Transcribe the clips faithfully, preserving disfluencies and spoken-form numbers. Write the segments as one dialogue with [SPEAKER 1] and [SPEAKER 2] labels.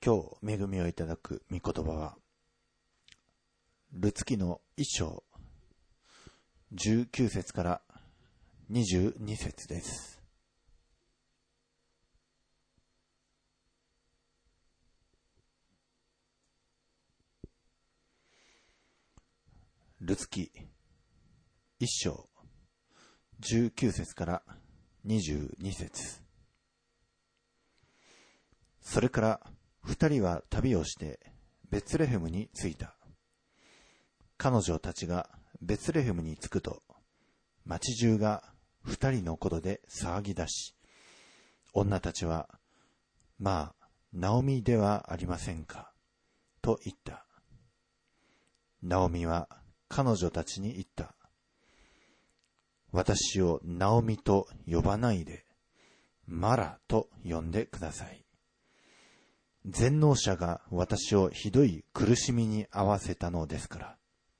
[SPEAKER 1] 今日恵みをいただく御言葉は、ルツ記の一章じゅうきゅう節からにじゅうに節です。ルツ記一章じゅうきゅう節からにじゅうに節。それから二人は旅をしてベツレヘムに着いた。彼女たちがベツレヘムに着くと、町中が二人のことで騒ぎ出し、女たちは、まあ、ナオミではありませんか、と言った。ナオミは彼女たちに言った。私をナオミと呼ばないで、マラと呼んでください。全能者が私をひどい苦しみに遭わせたのですから。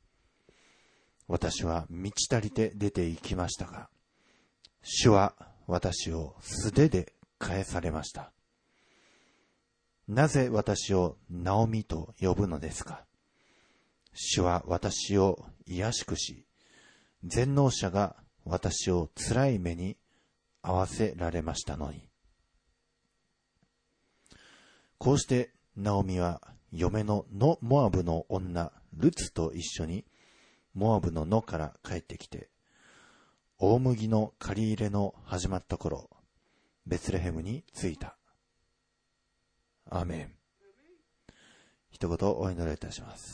[SPEAKER 1] 私は満ち足りて出て行きましたが、主は私を素手で返されました。なぜ私をナオミと呼ぶのですか。主は私を癒しくし、全能者が私を辛い目に遭わせられましたのに。こうしてナオミは嫁のノモアブの女ルツと一緒にモアブの野から帰ってきて、大麦の借り入れの始まった頃、ベツレヘムに着いた。アーメン。一言お祈りいたします。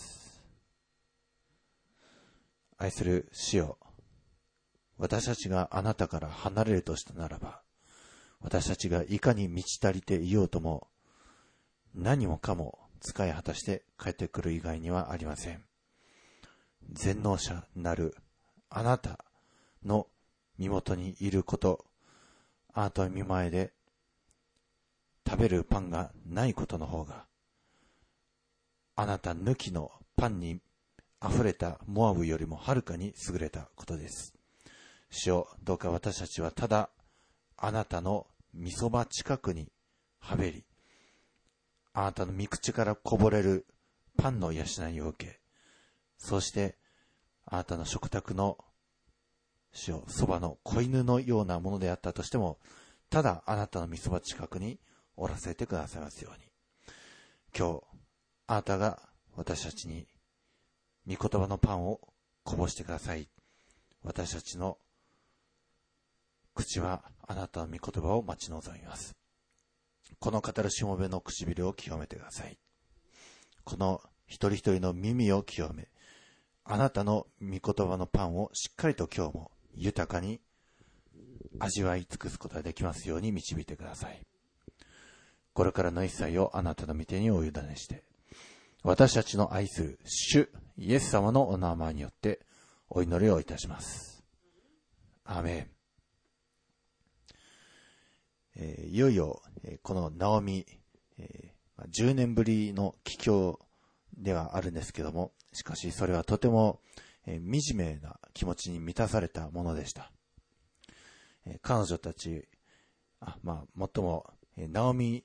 [SPEAKER 1] 愛する主よ、私たちがあなたから離れるとしたならば、私たちがいかに満ち足りていようとも、何もかも使い果たして帰ってくる以外にはありません。全能者なるあなたの身元にいること、あなたの御前で食べるパンがないことの方が、あなた抜きのパンに溢れたモアブよりもはるかに優れたことです。主よ、どうか私たちはただあなたの御そば近くにはべり、あなたの御口からこぼれるパンの養いを受け、そしてあなたの食卓の主よ、そばの子犬のようなものであったとしても、ただあなたの御そば近くにおらせてくださいますように。今日あなたが私たちに御言葉のパンをこぼしてください。私たちの口はあなたの御言葉を待ち望みます。この語るしもべの唇を清めてください。この一人一人の耳を清め、あなたの御言葉のパンをしっかりと今日も豊かに味わい尽くすことができますように導いてください。これからの一切をあなたの御手にお委ねして、私たちの愛する主イエス様のお名前によってお祈りをいたします。アーメン。えー、いよいよ、えー、このナオミ、えー、じゅうねんぶりの帰郷ではあるんですけども、しかしそれはとても、えー、惨めな気持ちに満たされたものでした。えー、彼女たち、あまあ、もっとも、えー、ナオミ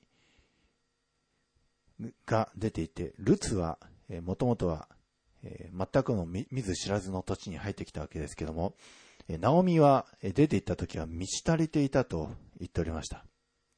[SPEAKER 1] が出ていて、ルツは、えー、もともとは、えー、全くの見ず知らずの土地に入ってきたわけですけども、ナオミは出て行った時は満ち足りていたと言っておりました。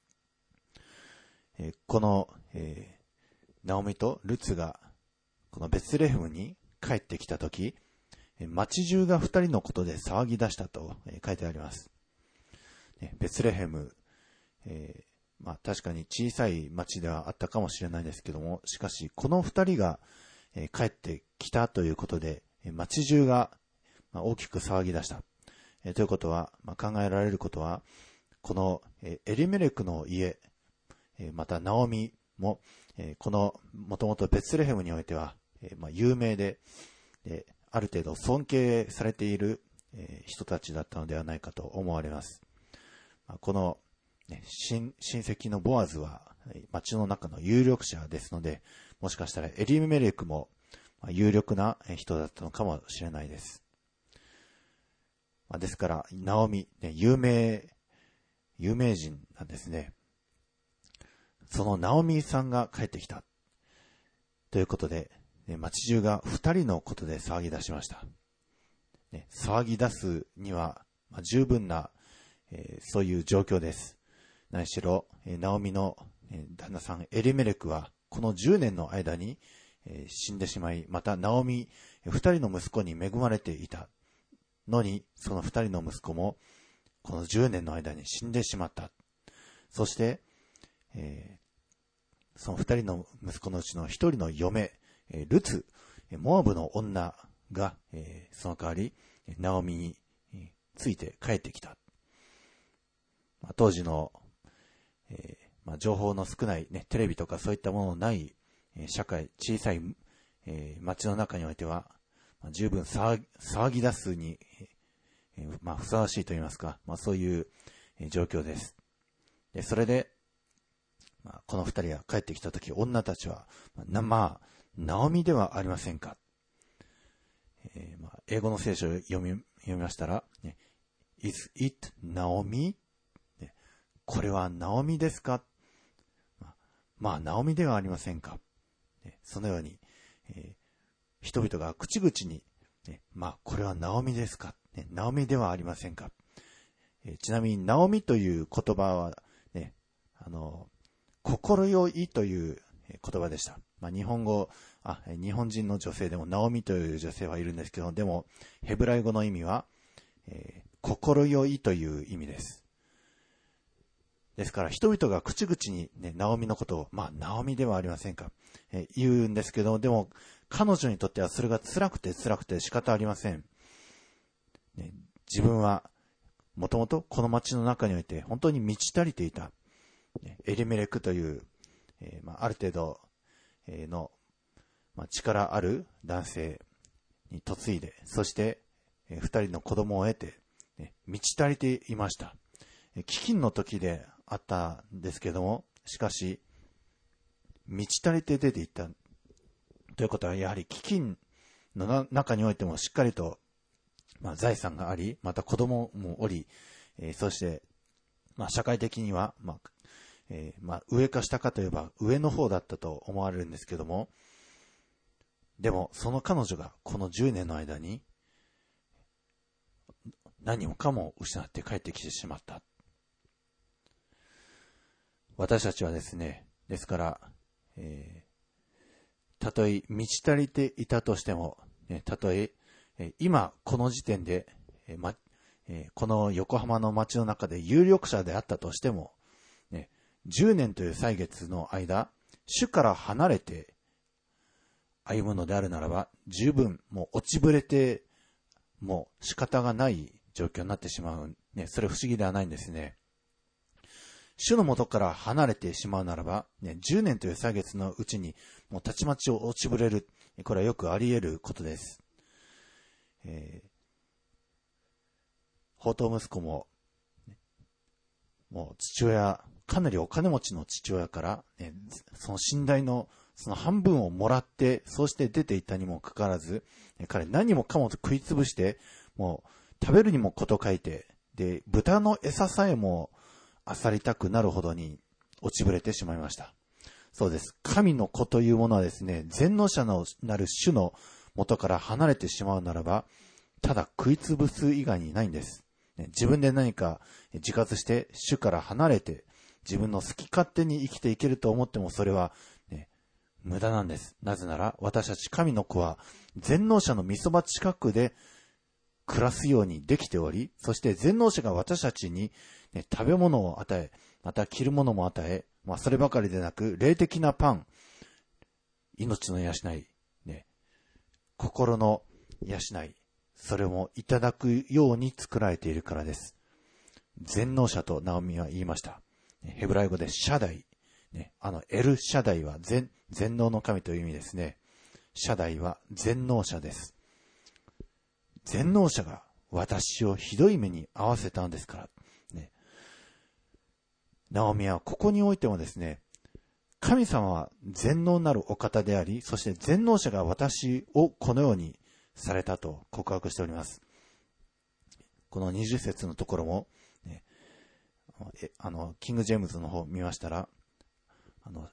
[SPEAKER 1] この、えー、ナオミとルツがこのベツレヘムに帰ってきた時、町中が二人のことで騒ぎ出したと書いてあります。ベツレヘム、えーまあ、確かに小さい町ではあったかもしれないですけども、しかしこの二人が帰ってきたということで町中が大きく騒ぎ出した。えー、ということは、まあ、考えられることは、この、えー、エリメレクの家、えー、またナオミも、えー、このもともとベツレヘムにおいては、えーまあ、有名で、えー、ある程度尊敬されている、えー、人たちだったのではないかと思われます。まあ、この、ね、親, 親戚のボアズは町の中の有力者ですので、もしかしたらエリメレクも、まあ、有力な人だったのかもしれないです。ですから、ナオミ、ね、有名、有名人なんですね。 そのナオミさんが帰ってきた。ということで、町中が二人のことで騒ぎ出しました。騒ぎ出すには十分な、えー、そういう状況です。何しろ、ナオミの旦那さんエリメレクはこのじゅうねんの間に死んでしまい、またナオミ二人の息子に恵まれていたのに、その二人の息子もこのじゅうねんの間に死んでしまった。そして、えー、その二人の息子のうちの一人の嫁、ルツ、モアブの女が、えー、その代わりナオミについて帰ってきた。まあ、当時の、えーまあ、情報の少ない、ね、テレビとかそういったもののない、えー、社会、小さい、えー、町の中においては、まあ、十分騒ぎ、騒ぎ出すに、えーまあ、ふさわしいと言いますか、まあ、そういう、えー、状況です。でそれで、まあ、この二人が帰ってきたとき、女たちは、まあ、まあ、ナオミではありませんか。えーまあ、英語の聖書を読み、読みましたら、ね、Is it Naomi? これはナオミですか。まあ、まあ、ナオミではありませんか。ね、そのように、えー、人々が口々に、ね、まあ、これはナオミですか。ね、ナオミではありませんか。えー、ちなみに、ナオミという言葉は、ね、あの、心よいという言葉でした。まあ、日本語、あ、日本人の女性でもナオミという女性はいるんですけど、でも、ヘブライ語の意味は、えー、心よいという意味です。ですから、人々が口々にね、ナオミのことを、まあ、ナオミではありませんか、えー、言うんですけど、でも、彼女にとってはそれが辛くて辛くて仕方ありません。ね、自分は、もともとこの町の中において本当に満ち足りていた。エリメレクという、えーまあ、ある程度の、まあ、力ある男性に嫁いで、そして、えー、二人の子供を得て、ね、満ち足りていました。飢饉の時であったんですけども、しかし、満ち足りて出ていったということは、やはり飢饉の中においてもしっかりと、まあ、財産があり、また子供もおり、えー、そして、まあ、社会的には、まあえーまあ、上か下かといえば上の方だったと思われるんですけども、でもその彼女がこのじゅうねんの間に何もかも失って帰ってきてしまった。私たちはですね、ですから、えー、たとえ満ち足りていたとしても、ね、たとええー、今この時点で、えーまえー、この横浜の街の中で有力者であったとしても、ね、じゅうねんという歳月の間、主から離れて歩むのであるならば、十分もう落ちぶれて、もう仕方がない状況になってしまう。ね、それ不思議ではないんですね。主の元から離れてしまうならば、ね、じゅうねんという歳月のうちに、もうたちまち落ちぶれる。これはよくあり得ることです。えー、放蕩息子も、もう父親、かなりお金持ちの父親から、ね、その信頼のその半分をもらって、そうして出ていったにもかかわらず、彼何もかも食いつぶして、もう食べるにもこと書いて、で、豚の餌さえも漁りたくなるほどに落ちぶれてしまいました。そうです。神の子というものはですね、全能者のなる主の元から離れてしまうならば、ただ食いつぶす以外にないんです。自分で何か自活して主から離れて自分の好き勝手に生きていけると思ってもそれは、ね、無駄なんです。なぜなら私たち神の子は全能者の御そば近くで暮らすようにできており、そして全能者が私たちに、ね、食べ物を与え、また着るものも与え、まあ、そればかりでなく霊的なパン、命の養い、ね、心の養い、それもいただくように作られているからです。全能者とナオミは言いました。ヘブライ語でシャダイ、ね、あのエルシャダイは 全, 全能の神という意味ですね。シャダイは全能者です。全能者が私をひどい目に遭わせたんですから、ね、ナオミはここにおいてもですね、神様は全能なるお方であり、そして全能者が私をこのようにされたと告白しております。このにじゅっ節のところも、ね、あのキング・ジェームズの方を見ましたら、 あの、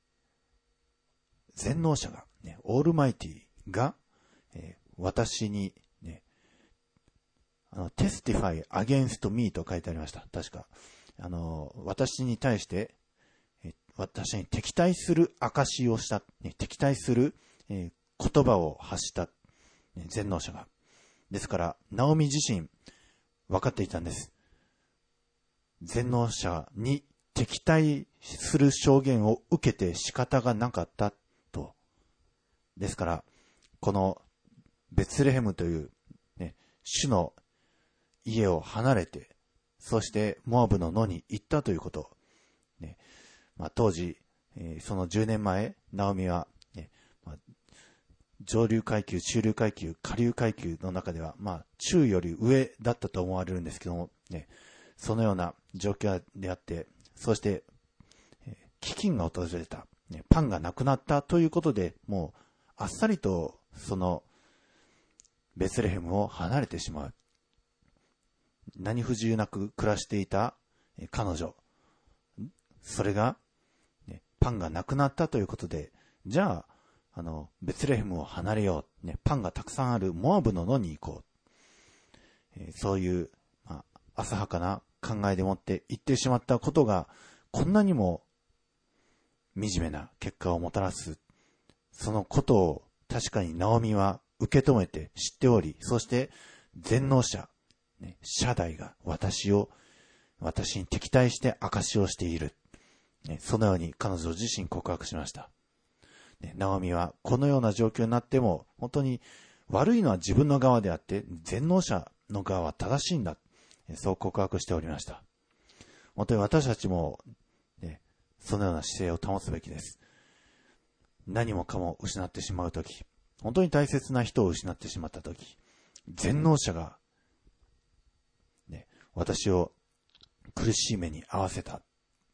[SPEAKER 1] 全能者が、ね、オールマイティが、えー、私に、ね、あの、testify against me と書いてありました。確か。あの、私に対して、えー、私に敵対する証をした、ね、敵対する、えー、言葉を発した、ね、全能者が。ですから、ナオミ自身、分かっていたんです。全能者に敵対する証言を受けて仕方がなかったと。ですから、このベツレヘムという、ね、主の家を離れて、そしてモアブの野に行ったということ。ね、まあ、当時、えー、そのじゅうねんまえ、ナオミは、ね、まあ、上流階級、中流階級、下流階級の中では、まあ、中より上だったと思われるんですけども、ね、そのような状況であって、そして、えー、飢饉が訪れた、ね、パンがなくなったということで、もう、あっさりと、その、ベツレヘムを離れてしまう。何不自由なく暮らしていた彼女。それが、ね、パンがなくなったということで、じゃあ、あの、ベツレヘムを離れよう。ね、パンがたくさんあるモアブの野に行こう。えー、そういう、まあ、浅はかな考えでもって言ってしまったことが、こんなにも惨めな結果をもたらす。そのことを確かにナオミは受け止めて知っており、そして全能者、ね、シャダイが私を、私に敵対して証しをしている。ね、そのように彼女自身告白しました。ね、ナオミはこのような状況になっても、本当に悪いのは自分の側であって、全能者の側は正しいんだ。そう告白しておりました。本当に私たちも、ね、そのような姿勢を保つべきです。何もかも失ってしまうとき、本当に大切な人を失ってしまったとき、全能者が、ね、私を苦しい目に遭わせた。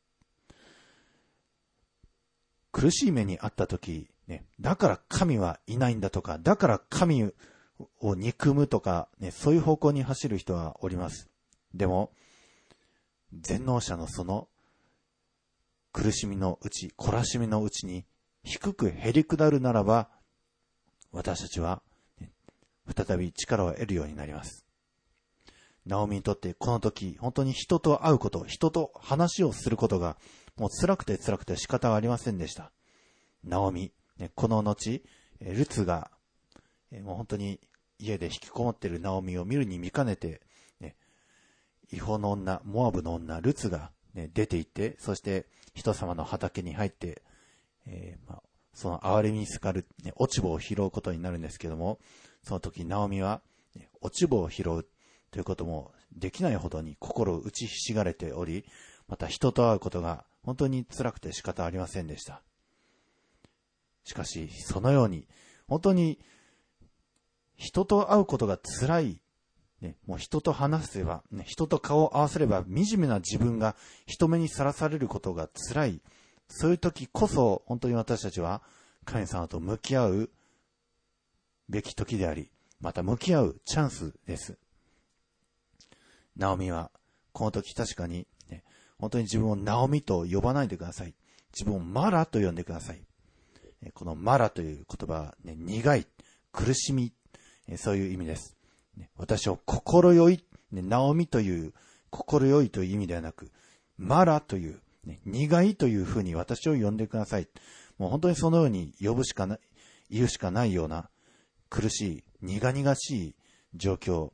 [SPEAKER 1] 苦しい目に遭ったとき、ね、だから神はいないんだとか、だから神を憎むとか、ね、そういう方向に走る人はおります。でも、全能者のその苦しみのうち、懲らしみのうちに低くへり下るならば、私たちは、ね、再び力を得るようになります。ナオミにとってこの時、本当に人と会うこと、人と話をすることが、もう辛くて辛くて仕方がありませんでした。ナオミ、ね、この後、ルツが、もう本当に家で引きこもっているナオミを見るに見かねて、ね、違法の女、モアブの女、ルツが、ね、出て行って、そして人様の畑に入って、えーまあ、その憐れみにすがる、ね、落ち葉を拾うことになるんですけども、その時ナオミは、ね、落ち葉を拾うということもできないほどに心を打ちひしがれており、また人と会うことが本当に辛くて仕方ありませんでした。しかし、そのように、本当に人と会うことが辛い、ね、もう人と話せば、ね、人と顔を合わせれば惨めな自分が人目にさらされることが辛い、そういう時こそ本当に私たちは神様と向き合うべき時であり、また向き合うチャンスです。ナオミはこの時確かに、ね、本当に自分をナオミと呼ばないでください。自分をマラと呼んでください。このマラという言葉は、ね、苦い、苦しみ、そういう意味です。私を心よい、ね、ナオミという心よいという意味ではなく、マラという、ね、苦いというふうに私を呼んでください。もう本当にそのように呼ぶしかない、言うしかないような苦しい、苦々しい状況。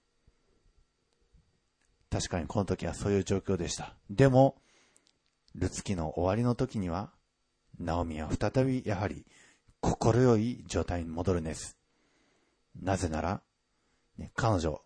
[SPEAKER 1] 確かにこの時はそういう状況でした。でも、ルツ記の終わりの時には、ナオミは再びやはり心よい状態に戻るんです。なぜなら、ね、彼女、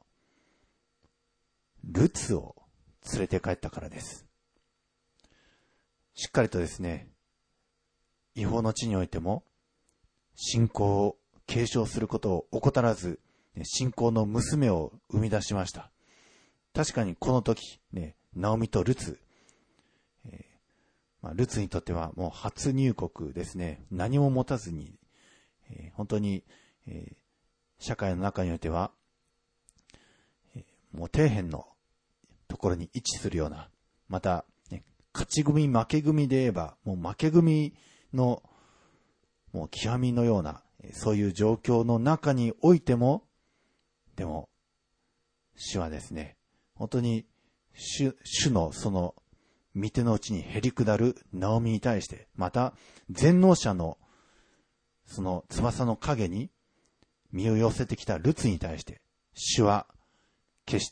[SPEAKER 1] ルツを連れて帰ったからです。しっかりとですね、違法の地においても、信仰を継承することを怠らず、信仰の娘を生み出しました。確かにこの時、ね、ナオミとルツ、えーまあ、ルツにとってはもう初入国ですね。何も持たずに、えー、本当に、えー、社会の中においては、えー、もう底辺のところに位置するような、また、ね、 勝ち組負け組で言えば、もう負け組の、もう極みのような、そういう状況の中においても、でも、主はですね、本当に主、主のその、御手の内にへり下るナオミに対して、また、全能者の、その翼の影に身を寄せてきたルツに対して、主は、決して、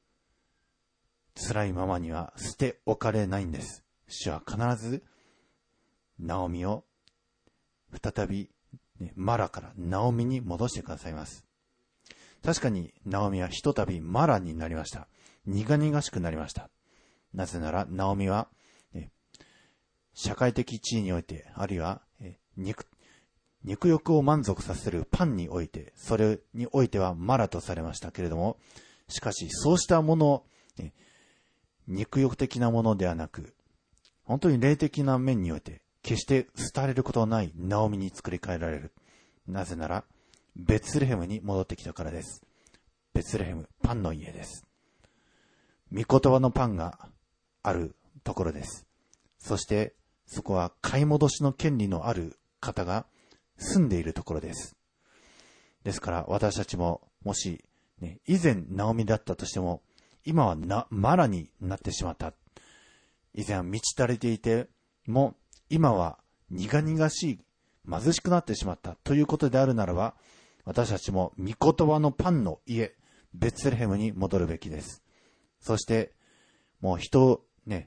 [SPEAKER 1] 辛いままには捨て置かれないんです。主は必ず、ナオミを、再び、ね、マラからナオミに戻してくださいます。確かに、ナオミはひとたびマラになりました。苦々しくなりました。なぜなら、ナオミは、ね、社会的地位において、あるいは、え肉、肉欲を満足させるパンにおいて、それにおいてはマラとされましたけれども、しかし、そうしたもの、ね、肉欲的なものではなく、本当に霊的な面において、決して廃れることのないナオミに作り変えられる。なぜなら、ベツレヘムに戻ってきたからです。ベツレヘム、パンの家です。御言葉のパンがあるところです。そして、そこは買い戻しの権利のある方が住んでいるところです。ですから私たちも、もし、ね、以前ナオミだったとしても、今はなマラになってしまった。以前は満ち足りていても、今は苦々しい、貧しくなってしまったということであるならば、私たちも御言葉のパンの家、ベツレヘムに戻るべきです。そして、もう人をね、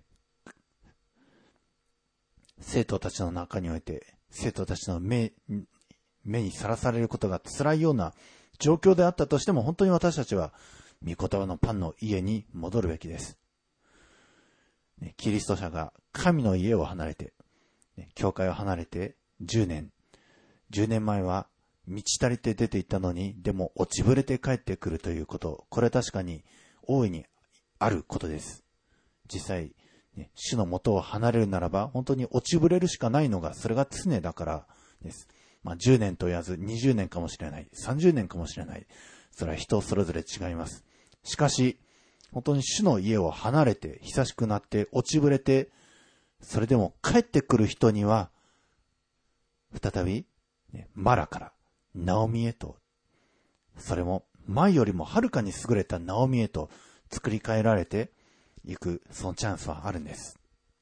[SPEAKER 1] 生徒たちの中において、生徒たちの目、目にさらされることが辛いような状況であったとしても、本当に私たちは、御言葉のパンの家に戻るべきです。ね、キリスト者が神の家を離れて、ね、教会を離れてじゅうねん、じゅうねんまえは満ち足りて出て行ったのに、でも落ちぶれて帰ってくるということ、これは確かに大いにあることです。実際、ね、主の元を離れるならば、本当に落ちぶれるしかないのが、それが常だからです。まあじゅうねんと言わずにじゅうねんかもしれない、さんじゅうねんかもしれない。それは人それぞれ違います。しかし、本当に主の家を離れて、久しくなって、落ちぶれて、それでも帰ってくる人には、再び、ね、マラから、ナオミへと、それも前よりもはるかに優れたナオミへと作り変えられていく、そのチャンスはあるんです。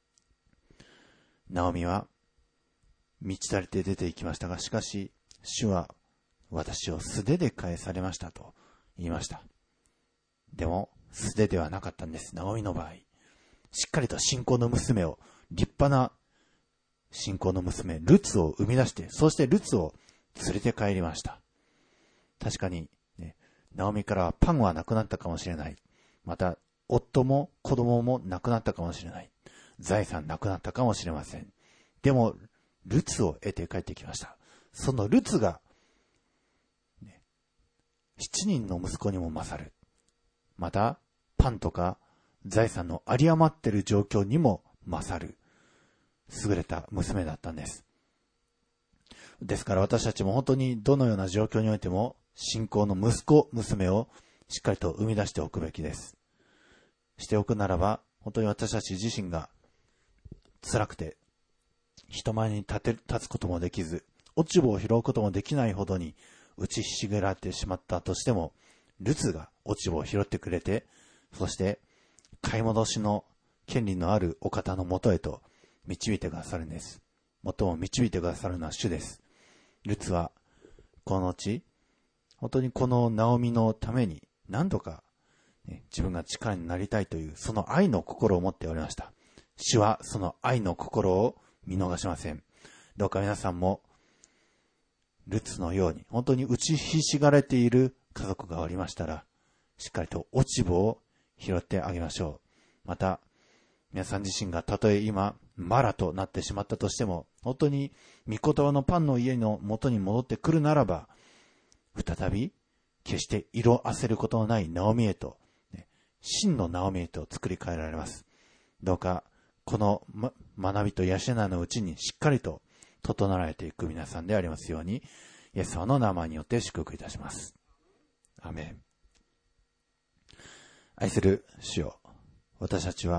[SPEAKER 1] ナオミは、満ち足りて出て行きましたが、しかし、主は、私を素手で返されましたと言いました。でも、素手ではなかったんです。ナオミの場合。しっかりと信仰の娘を、立派な信仰の娘、ルツを生み出して、そしてルツを連れて帰りました。確かに、ね、ナオミからはパンはなくなったかもしれない。また、夫も子供も亡くなったかもしれない。財産なくなったかもしれません。でも、ルツを得て帰ってきました。そのルツが、ね、七人の息子にも勝る。また、パンとか財産の有り余っている状況にも勝る。優れた娘だったんです。ですから私たちも本当にどのような状況においても、信仰の息子、娘をしっかりと生み出しておくべきです。しておくならば、本当に私たち自身が辛くて、人前に立て、立つこともできず、落ち葉を拾うこともできないほどに打ちひしげられてしまったとしても、ルツが落ち葉を拾ってくれて、そして買い戻しの権利のあるお方のもとへと導いてくださるんです。最も導いてくださるのは主です。ルツはこの後、本当にこのナオミのために何度か、ね、自分が力になりたいというその愛の心を持っておりました。主はその愛の心を見逃しません。どうか皆さんもルツのように本当に打ちひしがれている家族がおりましたら、しっかりと落ち葉を拾ってあげましょう。また、皆さん自身がたとえ今、マラとなってしまったとしても、本当に御言葉のパンの家の元に戻ってくるならば、再び、決して色あせることのないナオミへと、ね、真のナオミへと作り変えられます。どうか、この、ま、学びと養いのうちにしっかりと整えていく皆さんでありますように、イエス様の名前によって祝福いたします。アメン。愛する主よ、私たちは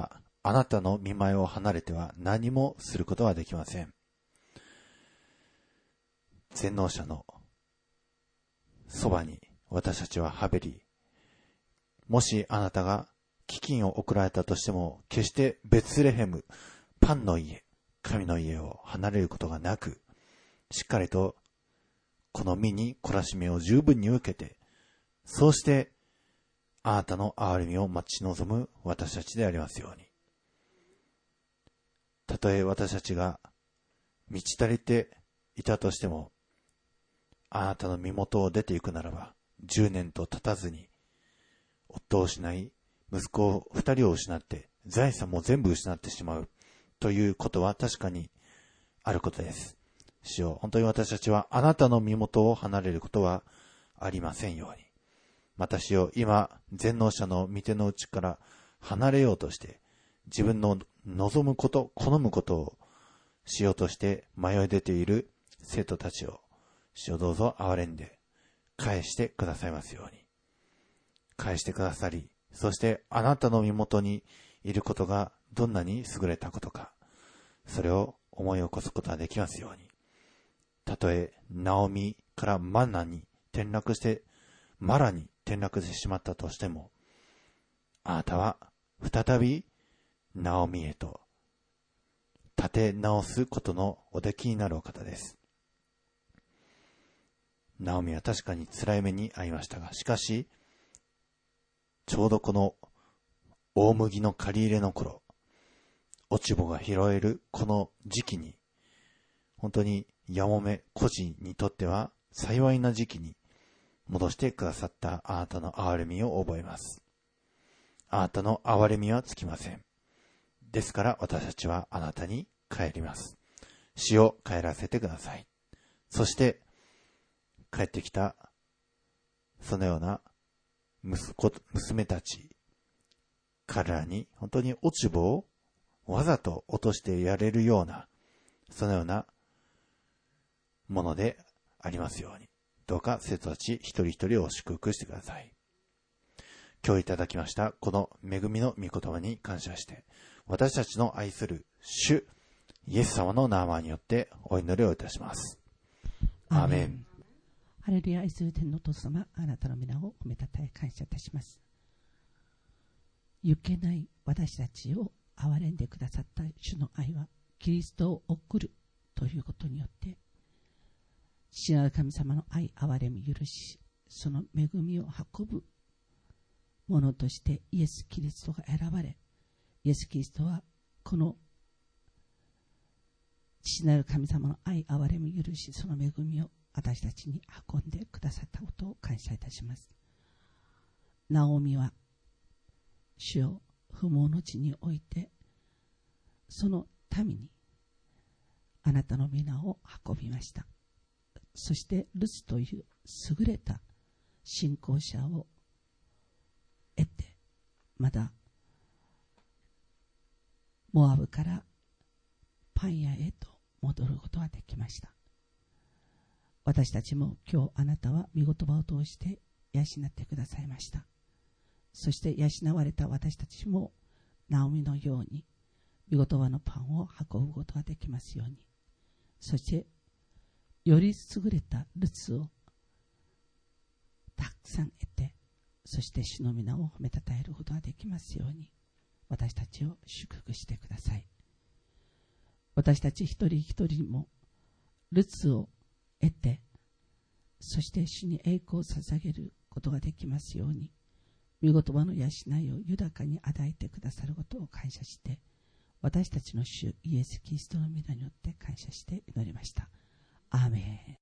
[SPEAKER 1] あなたの御前を離れては何もすることはできません。全能者のそばに私たちははべり、もしあなたが飢饉を送られたとしても、決してベツレヘム、パンの家、神の家を離れることがなく、しっかりとこの身に懲らしめを十分に受けて、そうしてあなたの憐れみを待ち望む私たちでありますように。たとえ私たちが満ち足りていたとしても、あなたの身元を出ていくならば、十年と経たずに夫を失い、息子を二人を失って、財産も全部失ってしまうということは確かにあることです。主よ、本当に私たちはあなたの身元を離れることはありませんように。また主よ、今、全能者の御手の内から離れようとして、自分の望むこと、好むことをしようとして迷い出ている生徒たちを、主よどうぞ憐れんで返してくださいますように。返してくださり、そしてあなたの身元にいることがどんなに優れたことか、それを思い起こすことができますように。たとえナオミからマナに転落して、マラに転落してしまったとしても、あなたは再びナオミへと立て直すことのおできになるお方です。ナオミは確かに辛い目に遭いましたが、しかしちょうどこの大麦の借り入れの頃、落ち穂が拾えるこの時期に、本当にやもめ孤児にとっては幸いな時期に戻してくださったあなたの憐れみを覚えます。あなたの憐れみはつきません。ですから私たちはあなたに帰ります。死を帰らせてください。そして帰ってきたそのような息子、娘たち、彼らに本当に落ち穂をわざと落としてやれるような、そのようなものでありますように。どうか生徒たち一人一人を祝福してください。今日いただきましたこの恵みの御言葉に感謝して、私たちの愛する主イエス様の名前によってお祈りをいたします。アーメン。
[SPEAKER 2] ハレルヤ。愛する天のお父様、あなたの皆を褒めたたえ感謝いたします。行けない私たちを憐れんでくださった主の愛は、キリストを送るということによって父なる神様の愛、憐れみ、許し、その恵みを運ぶものとしてイエス・キリストが選ばれ、イエス・キリストはこの父なる神様の愛、憐れみ、許し、その恵みを私たちに運んでくださったことを感謝いたします。ナオミは主を不毛の地において、その民にあなたの皆を運びました。そしてルツという優れた信仰者を得て、まだモアブからパン屋へと戻ることができました。私たちも今日あなたは御言葉を通して養ってくださいました。そして養われた私たちもナオミのように御言葉のパンを運ぶことができますように、そしてより優れたルツをたくさん得て、そして主の皆を褒めたたえることができますように、私たちを祝福してください。私たち一人一人もルツを得て、そして主に栄光を捧げることができますように、御言葉の養いを豊かに与えてくださることを感謝して、私たちの主イエス・キリストの皆によって感謝して祈りました。アーメン。